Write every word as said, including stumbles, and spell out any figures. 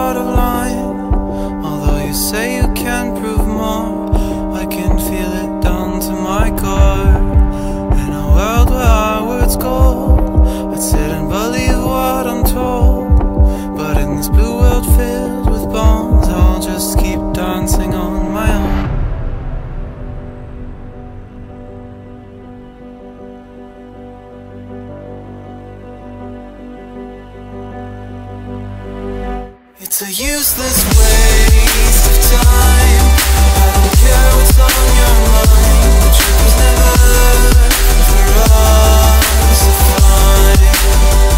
out of line. Although you say you can prove more, I can feel it down to my core. In a world where our words go, I'd sit and believe what I'm told. But in this blue world filled with bones, I'll just keep dancing on my own. It's a useless waste of time. I don't care what's on your mind. The truth was never for us to find.